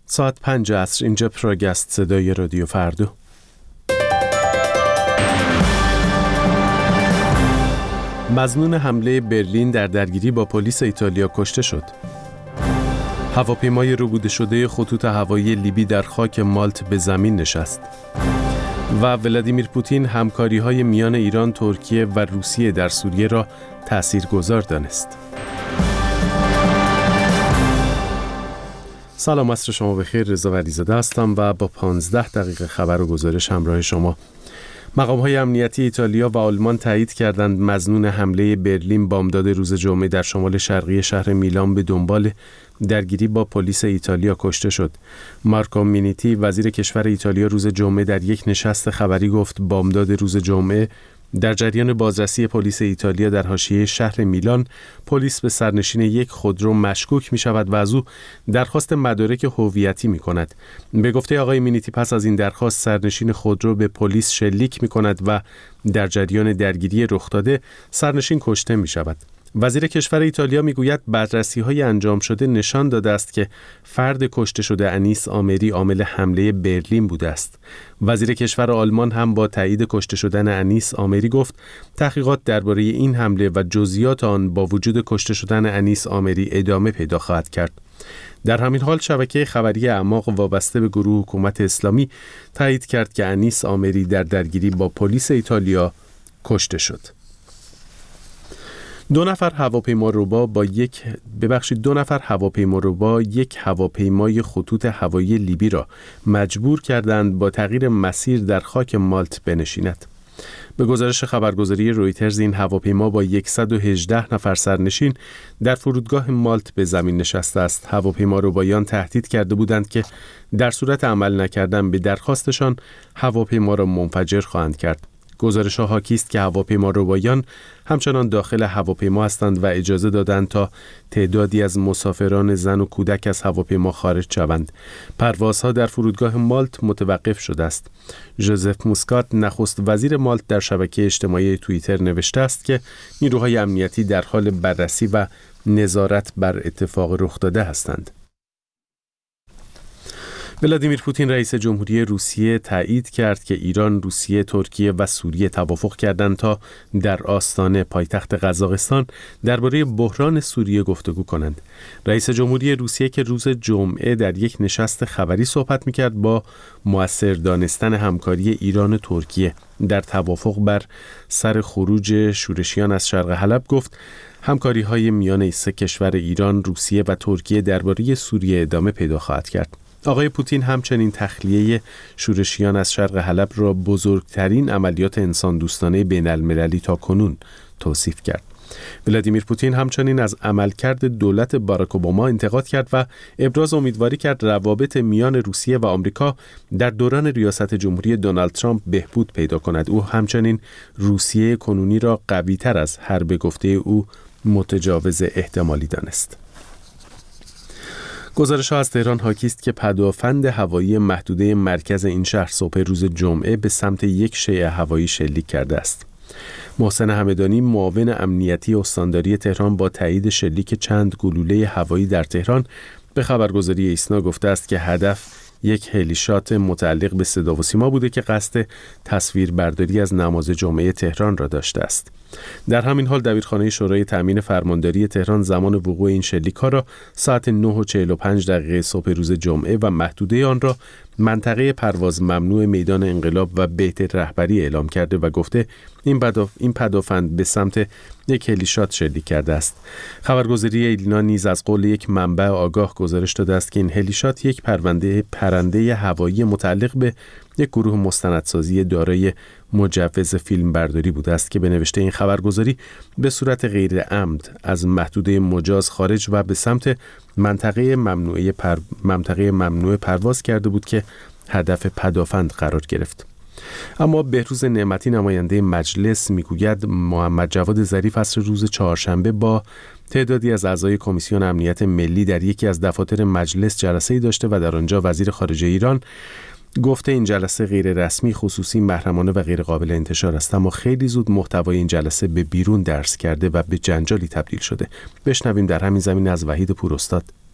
ساعت 5 عصر اینجا پراگست، صدای رادیو فردا. مظنون حمله برلین در درگیری با پلیس ایتالیا کشته شد. هواپیمای ربوده شده خطوط هوایی لیبی در خاک مالت به زمین نشست. و ولادیمیر پوتین همکاری‌های میان ایران، ترکیه و روسیه در سوریه را تأثیرگذار دانست. سلام، عصر شما بخیر. رضا ولیزاده هستم و با 15 دقیقه خبر و گزارش همراه شما. مقام‌های امنیتی ایتالیا و آلمان تایید کردند مظنون حمله برلین بامداد روز جمعه در شمال شرقی شهر میلان به دنبال درگیری با پلیس ایتالیا کشته شد. مارکو مینیتی وزیر کشور ایتالیا روز جمعه در یک نشست خبری گفت بامداد روز جمعه در جریان بازرسی پلیس ایتالیا در حاشیه شهر میلان، پلیس به سرنشین یک خودرو مشکوک می شود و از او درخواست مدارک هویتی می کند. به گفته آقای مینیتی پس از این درخواست سرنشین خودرو به پلیس شلیک می کند و در جریان درگیری رخ داده سرنشین کشته می شود. وزیر کشور ایتالیا میگوید بررسی‌های انجام شده نشان داده است که فرد کشته شده انیس آمری عامل حمله برلین بوده است. وزیر کشور آلمان هم با تایید کشته شدن انیس آمری گفت تحقیقات درباره این حمله و جزئیات آن با وجود کشته شدن انیس آمری ادامه پیدا خواهد کرد. در همین حال شبکه خبری اعماق وابسته به گروه حکومت اسلامی تایید کرد که انیس آمری در درگیری با پلیس ایتالیا کشته شد. دو نفر هواپیمارو یک هواپیمای خطوط هوایی لیبی را مجبور کردند با تغییر مسیر در خاک مالت بنشیند. به گزارش خبرگزاری رویترز این هواپیما با 118 نفر سرنشین در فرودگاه مالت به زمین نشسته است. هواپیماروبایان تهدید کرده بودند که در صورت عمل نکردن به درخواستشان هواپیما را منفجر خواهند کرد. گزارش‌ها حاکی است که هواپیماروبایان همچنان داخل هواپیما هستند و اجازه دادند تا تعدادی از مسافران زن و کودک از هواپیما خارج شوند. پروازها در فرودگاه مالت متوقف شده است. ژوزف موسکات نخست وزیر مالت در شبکه اجتماعی توییتر نوشته است که نیروهای امنیتی در حال بررسی و نظارت بر اتفاق رخ داده هستند. ولادیمیر پوتین رئیس جمهوری روسیه تایید کرد که ایران، روسیه، ترکیه و سوریه توافق کردند تا در آستانه پایتخت قزاقستان درباره بحران سوریه گفتگو کنند. رئیس جمهوری روسیه که روز جمعه در یک نشست خبری صحبت می‌کرد با مؤثر دانستن همکاری ایران و ترکیه در توافق بر سر خروج شورشیان از شرق حلب گفت همکاری‌های میان سه کشور ایران، روسیه و ترکیه درباره سوریه ادامه پیدا خواهد کرد. آقای پوتین همچنین تخلیه شورشیان از شرق حلب را بزرگترین عملیات انسان دوستانه بین المللی تا کنون توصیف کرد. ولادیمیر پوتین همچنین از عملکرد دولت باراک اوباما انتقاد کرد و ابراز امیدواری کرد روابط میان روسیه و آمریکا در دوران ریاست جمهوری دونالد ترامپ بهبود پیدا کند. او همچنین روسیه کنونی را قوی‌تر از هر به گفته او متجاوز احتمالی دانست. گزارش‌ها از تهران حاکی است که پدافند هوایی محدوده مرکز این شهر صبح روز جمعه به سمت یک شیء هوایی شلیک کرده است. محسن همدانی معاون امنیتی استانداری تهران با تایید شلیک چند گلوله هوایی در تهران به خبرگزاری ایسنا گفته است که هدف یک هلیشات متعلق به صدا و سیما بوده که قصد تصویربرداری از نماز جمعه تهران را داشته است. در همین حال دبیرخانه شورای تأمین فرمانداری تهران زمان وقوع این شلیک‌ها را ساعت 9:45 صبح روز جمعه و محدوده آن را منطقه پرواز ممنوع میدان انقلاب و بیت رهبری اعلام کرده و گفته این پدافند به سمت یک هلیشات شلیک کرده است. خبرگزاری ایلنا نیز از قول یک منبع آگاه گزارش داده است که این هلیشات یک پرنده هوایی متعلق به یک گروه مستندسازی دارای مجوز فیلم برداری بوده است که به نوشته این خبرگزاری به صورت غیر عمد از محدوده مجاز خارج و به سمت منطقه ممنوع پرواز کرده بود که هدف پدافند قرار گرفت. اما بهروز نعمتی نماینده مجلس میگوید محمد جواد ظریف عصر روز چهارشنبه با تعدادی از اعضای کمیسیون امنیت ملی در یکی از دفاتر مجلس جلسه‌ای داشته و در آنجا وزیر خارجه ایران گفته این جلسه غیر رسمی، خصوصی، محرمانه و غیر قابل انتشار است، اما خیلی زود محتوای این جلسه به بیرون درز کرده و به جنجالی تبدیل شده. بشنویم در همین زمینه از وحید پوراستاد.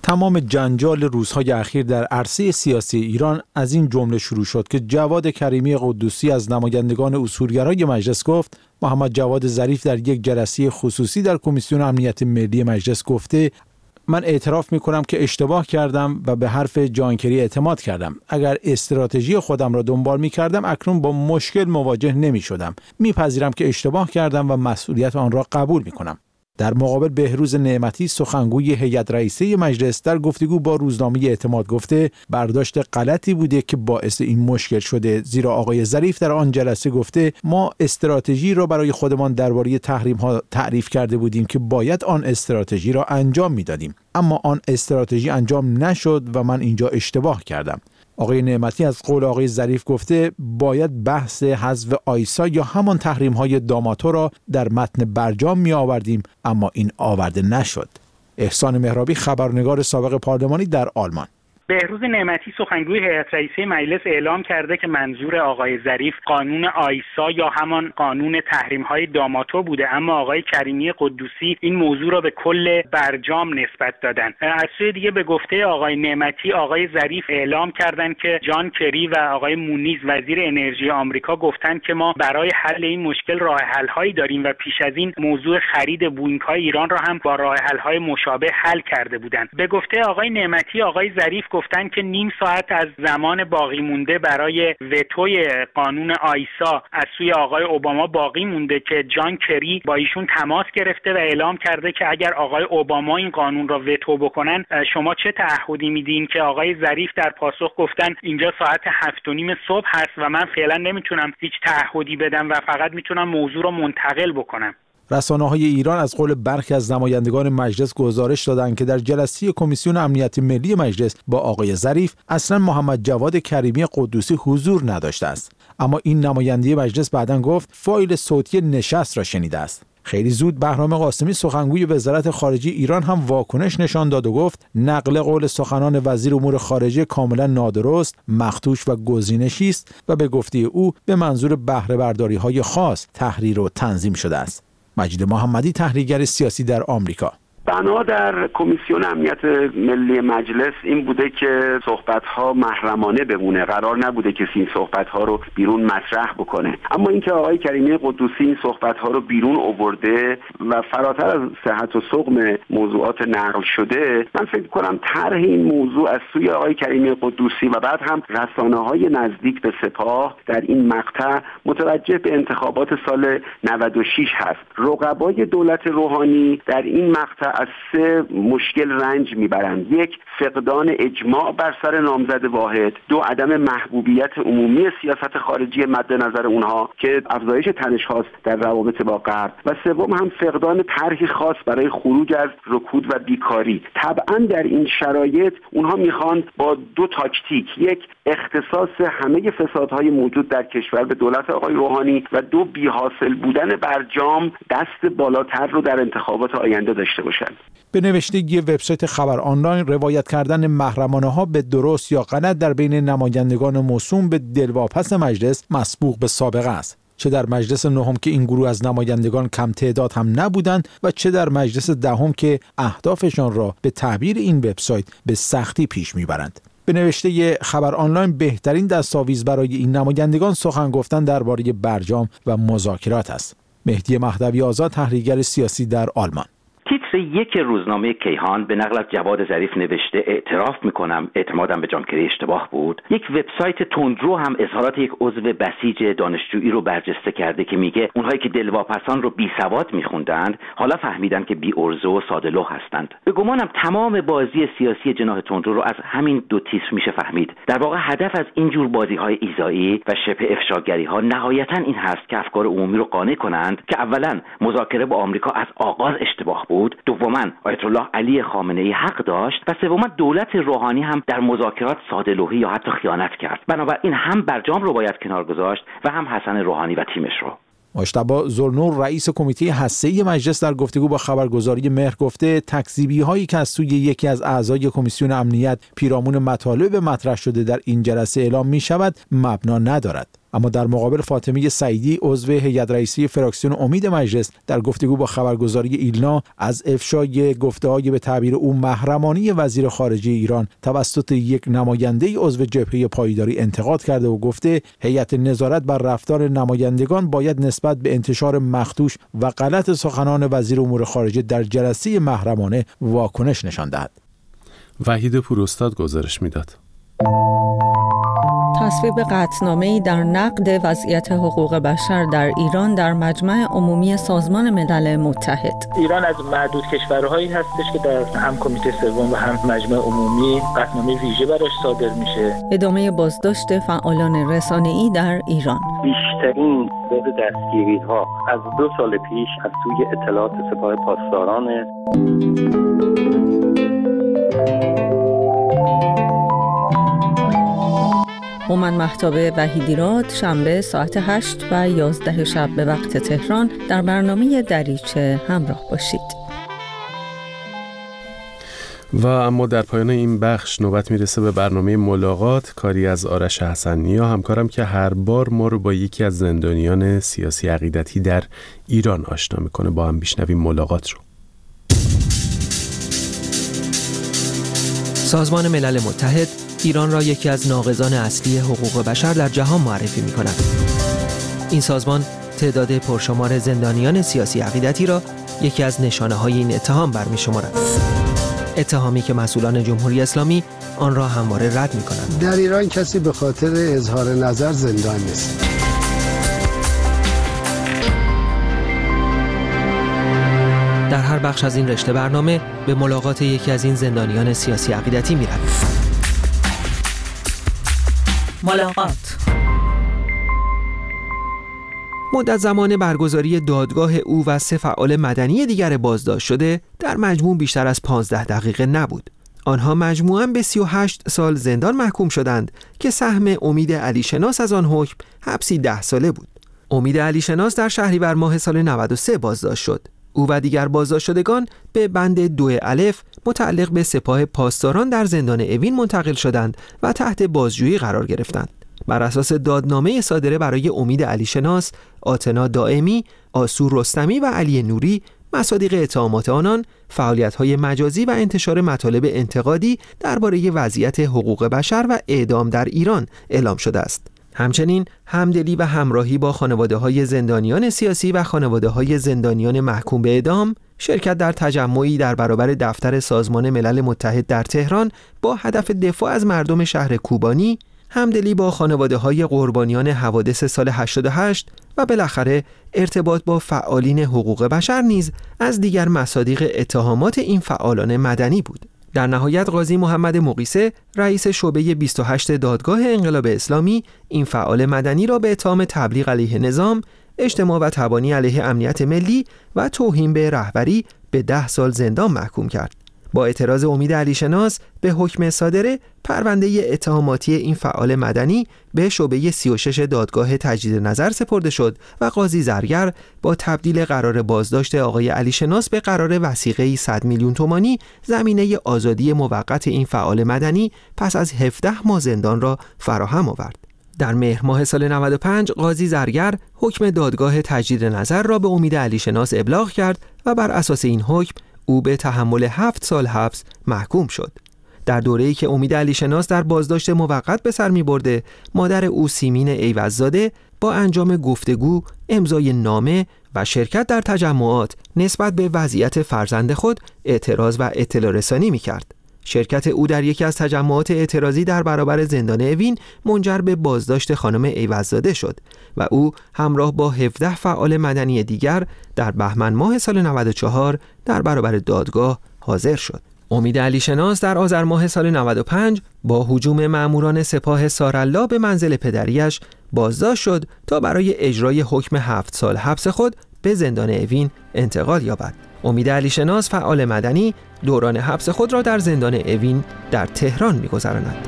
تمام جنجال روزهای اخیر در عرصه سیاسی ایران از این جمله شروع شد که جواد کریمی قدوسی از نمایندگان اصولگرای مجلس گفت محمد جواد ظریف در یک جلسه خصوصی در کمیسیون امنیت ملی مجلس گفته من اعتراف میکنم که اشتباه کردم و به حرف جان کری اعتماد کردم. اگر استراتژی خودم را دنبال میکردم اکنون با مشکل مواجه نمیشدم. میپذیرم که اشتباه کردم و مسئولیت آن را قبول میکنم. در مقابل بهروز نعمتی سخنگوی هیئت رئیسه مجلس در گفتگو با روزنامه اعتماد گفته برداشت غلطی بوده که باعث این مشکل شده، زیرا آقای ظریف در آن جلسه گفته ما استراتژی را برای خودمان درباره تحریم ها تعریف کرده بودیم که باید آن استراتژی را انجام میدادیم، اما آن استراتژی انجام نشد و من اینجا اشتباه کردم. آقای نعمتی از قول آقای ظریف گفته باید بحث حذف آیسا یا همان تحریم‌های داماتو را در متن برجام می آوردیم، اما این آورده نشد. احسان مهرابی، خبرنگار سابق پارلمانی در آلمان. بهروز نعمتی سخنگوی هیئت رئیسه مجلس اعلام کرده که منظور آقای ظریف قانون آیسا یا همان قانون تحریم‌های داماتو بوده، اما آقای کریمی قدوسی این موضوع را به کل برجام نسبت دادن. از سوی دیگه به گفته آقای نعمتی آقای ظریف اعلام کردند که جان کری و آقای مونیز وزیر انرژی آمریکا گفتند که ما برای حل این مشکل راه حل‌هایی داریم و پیش از این موضوع خرید بوئینگ‌های ایران را هم با راه حل‌های مشابه حل کرده بودند. به گفته آقای نعمتی آقای ظریف گفتن که نیم ساعت از زمان باقی مونده برای وتوی قانون آیسا از سوی آقای اوباما باقی مونده که جان کری با ایشون تماس گرفته و اعلام کرده که اگر آقای اوباما این قانون را وتو بکنن شما چه تعهدی میدین، که آقای ظریف در پاسخ گفتن اینجا ساعت 7:30 صبح هست و من فعلا نمیتونم هیچ تعهدی بدم و فقط میتونم موضوع را منتقل بکنم. رسانه‌های ایران از قول برخی از نمایندگان مجلس گزارش دادند که در جلسه کمیسیون امنیت ملی مجلس با آقای ظریف اصلا محمد جواد کریمی قدوسی حضور نداشته است، اما این نماینده مجلس بعداً گفت فایل صوتی نشست را شنیده است. خیلی زود بهرام قاسمی سخنگوی وزارت خارجه ایران هم واکنش نشان داد و گفت نقل قول سخنان وزیر امور خارجه کاملا نادرست، مخدوش و گزینشی است و به گفته او به منظور بهره برداری‌های خاص تحریر و تنظیم شده است. مجید محمدی، تحلیلگر سیاسی در آمریکا. بنا در کمیسیون امنیت ملی مجلس این بوده که صحبت‌ها محرمانه بمونه، قرار نبوده کسی این صحبت‌ها رو بیرون مطرح بکنه، اما اینکه آقای کریمی قدوسی این صحبت‌ها رو بیرون آورده و فراتر از صحت و سقم موضوعات نقل شده، من فکر کنم طرح این موضوع از سوی آقای کریمی قدوسی و بعد هم رسانه‌های نزدیک به سپاه در این مقطع متوجه به انتخابات سال 96 هست. رقبای دولت روحانی در این مقطع از سه مشکل رنج میبرند: یک، فقدان اجماع بر سر نامزد واحد; دو، عدم محبوبیت عمومی سیاست خارجی مد نظر اونها که افزایش تنش هاست در روابط با غرب; و سوم هم فقدان طرحی خاص برای خروج از رکود و بیکاری. طبعا در این شرایط اونها میخوان با دو تاکتیک: یک، اختصاص همه فسادهای موجود در کشور به دولت آقای روحانی و دو، بی‌حاصل بودن برجام دست بالاتر رو در انتخابات آینده داشته باشند. به نوشته وبسایت خبر آنلاین، روایت کردن محرمانه‌ها به درست یا غلط در بین نمایندگان موسوم به دلواپس مجلس مسبوق به سابقه است، چه در مجلس نهم که این گروه از نمایندگان کم تعداد هم نبودند و چه در مجلس دهم که اهدافشان را به تعبیر این وبسایت به سختی پیش میبرند. به نوشته خبر آنلاین، بهترین دستاویز برای این نمایندگان سخن گفتن درباره برجام و مذاکرات است. مهدی مهدوی آزاد، تحلیلگر سیاسی در آلمان. تیتر یک روزنامه کیهان به نقل از جواد ظریف نوشته اعتراف میکنم اعتمادم به جان کری اشتباه بود. یک وبسایت تندرو هم اظهارات یک عضو بسیج دانشجویی رو برجسته کرده که میگه اونهایی که دلواپسان رو بی سواد میخوندند حالا فهمیدن که بی ارزه و ساده‌لوح هستند. به گمانم تمام بازی سیاسی جناح تندرو رو از همین دو تیتر میشه فهمید. در واقع هدف از این جور بازی‌های ایذایی و شبه افشاگری‌ها نهایتاً این هست که افکار عمومی رو قانع کنند که اولاً مذاکره با آمریکا از آغاز اشتباه بود، دوماً آیت الله علی خامنه‌ای حق داشت و سوماً دولت روحانی هم در مذاکرات ساده‌لوحی یا حتی خیانت کرد. بنابراین هم برجام رو باید کنار گذاشت و هم حسن روحانی و تیمش رو. مجتبی ذوالنور، رئیس کمیته هسته‌ای مجلس، در گفتگو با خبرگزاری مهر گفته تکذیبی‌هایی که از سوی یکی از اعضای کمیسیون امنیت پیرامون مطالب مطرح شده در این جلسه اعلام می‌شود مبنا ندارد. اما در مقابل فاطمه سعیدی عضو هیئت رئیسه فراکسیون امید مجلس در گفتگو با خبرگزاری ایلنا از افشای گفته‌های به تعبیر او محرمانه وزیر خارجه ایران توسط یک نماینده عضو جبهه پایداری انتقاد کرده و گفته هیئت نظارت بر رفتار نمایندگان باید نسبت به انتشار مخدوش و غلط سخنان وزیر امور خارجه در جلسه محرمانه واکنش نشان دهد. وحید پوراستاد گزارش میداد. تصویب قطعنامه‌ای در نقد وضعیت حقوق بشر در ایران در مجمع عمومی سازمان ملل متحد. ایران از معدود کشورهایی هستش که در هم کمیته سوم و هم مجمع عمومی قطعنامه ویژه براش صادر میشه. ادامه بازداشت فعالان رسانه‌ای در ایران. بیشترین تعداد دستگیری‌ها از 2 سال پیش از سوی اطلاعات سپاه پاسداران. هومن مهتاب وحیدیراد شنبه ساعت 8 و 11 شب به وقت تهران در برنامه دریچه همراه باشید. و اما در پایان این بخش نوبت میرسه به برنامه ملاقات، کاری از آرش حسن‌نیا همکارم که هر بار ما رو با یکی از زندانیان سیاسی عقیدتی در ایران آشنا میکنه. با هم بشنویم ملاقات رو. سازمان ملل متحد ایران را یکی از ناقضان اصلی حقوق بشر در جهان معرفی می‌کند. این سازمان تعداد پرشمار زندانیان سیاسی عقیدتی را یکی از نشانه‌های این اتهام برمی‌شمارد. اتهامی که مسئولان جمهوری اسلامی آن را همواره رد می‌کنند. در ایران کسی به خاطر اظهار نظر زندان نیست. در هر بخش از این رشته برنامه به ملاقات یکی از این زندانیان سیاسی عقیدتی می‌رویم. ملاقات. مدت زمان برگزاری دادگاه او و 3 فعال مدنی دیگر بازداشت شده در مجموع بیشتر از 15 دقیقه نبود. آنها مجموعاً به 38 سال زندان محکوم شدند که سهم امید علیشناس از آن حکم حبسی 10 ساله بود. امید علیشناس در شهریور ماه سال 93 بازداشت شد. او و دیگر بازداشت شدگان به بند 2 الف متعلق به سپاه پاسداران در زندان اوین منتقل شدند و تحت بازجویی قرار گرفتند. بر اساس دادنامه صادره برای امید علیشناس، آتنا دائمی، آسور رستمی و علی نوری، مصادیق اتهامات آنان فعالیت‌های مجازی و انتشار مطالب انتقادی درباره وضعیت حقوق بشر و اعدام در ایران اعلام شده است. همچنین همدلی و همراهی با خانواده‌های زندانیان سیاسی و خانواده‌های زندانیان محکوم به اعدام، شرکت در تجمعی در برابر دفتر سازمان ملل متحد در تهران با هدف دفاع از مردم شهر کوبانی، همدلی با خانواده‌های قربانیان حوادث سال 88 و بالاخره ارتباط با فعالین حقوق بشر نیز از دیگر مصادیق اتهامات این فعالان مدنی بود. در نهایت قاضی محمد مقیسه رئیس شعبه 28 دادگاه انقلاب اسلامی این فعال مدنی را به اتهام تبلیغ علیه نظام، اجتماع و تبانی علیه امنیت ملی و توهین به رهبری به 10 سال زندان محکوم کرد. با اعتراض امید علیشناس به حکم صادره، پرونده اتهاماتی این فعال مدنی به شعبه 36 دادگاه تجدید نظر سپرده شد و قاضی زرگر با تبدیل قرار بازداشت آقای علیشناس به قرار وثیقه‌ای 100 میلیون تومانی زمینه آزادی موقت این فعال مدنی پس از 17 ماه زندان را فراهم آورد. در مهر ماه سال 95 قاضی زرگر حکم دادگاه تجدید نظر را به امید علیشناس ابلاغ کرد و بر اساس این حکم او به تحمل 7 سال حبس محکوم شد. در دوره‌ای که امید علیشناس در بازداشت موقت به سر می‌برده، مادر او سیمین ایوززاده با انجام گفتگو، امضای نامه و شرکت در تجمعات نسبت به وضعیت فرزند خود اعتراض و اطلاع رسانی می‌کرد. شرکت او در یکی از تجمعات اعتراضی در برابر زندان اوین منجر به بازداشت خانم ایوززاده شد و او همراه با 17 فعال مدنی دیگر در بهمن ماه سال 94 در برابر دادگاه حاضر شد. امید علیشناس در آذر ماه سال 95 با هجوم ماموران سپاه سارالله به منزل پدریش بازداشت شد تا برای اجرای حکم 7 سال حبس خود به زندان اوین انتقال یابد. امید علیشناس فعال مدنی دوران حبس خود را در زندان اوین در تهران می‌گذراند.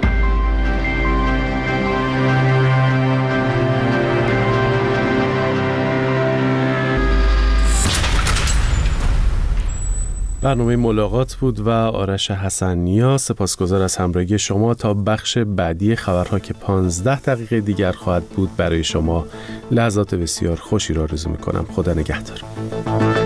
برنامه ملاقات بود و آرش حسن‌نیا. سپاسگزار از همراهی شما. تا بخش بعدی خبرها که 15 دقیقه دیگر خواهد بود برای شما لحظات بسیار خوشی را آرزو می‌کنم. خدا نگهدار.